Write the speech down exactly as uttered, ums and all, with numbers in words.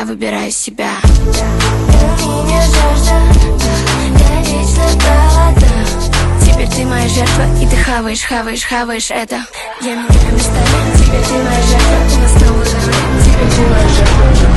я выбираю себя. Мне жажда, я вечно голодна. Теперь ты моя жертва, и ты хаваешь, хаваешь, хаваешь это. Я меняю местами, теперь ты моя жертва. У нас новый уровень, теперь ты моя жертва.